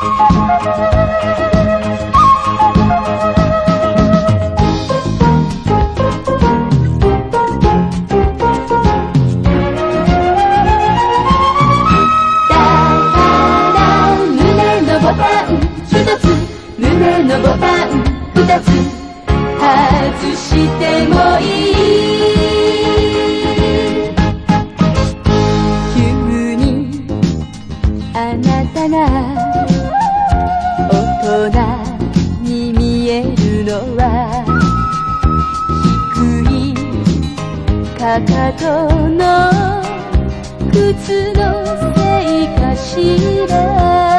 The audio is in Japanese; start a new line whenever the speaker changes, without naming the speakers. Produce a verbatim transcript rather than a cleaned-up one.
胸のボタンふたつ外してもいい。急にあなたが大人に見えるのは低いかかとの靴のせいかしら。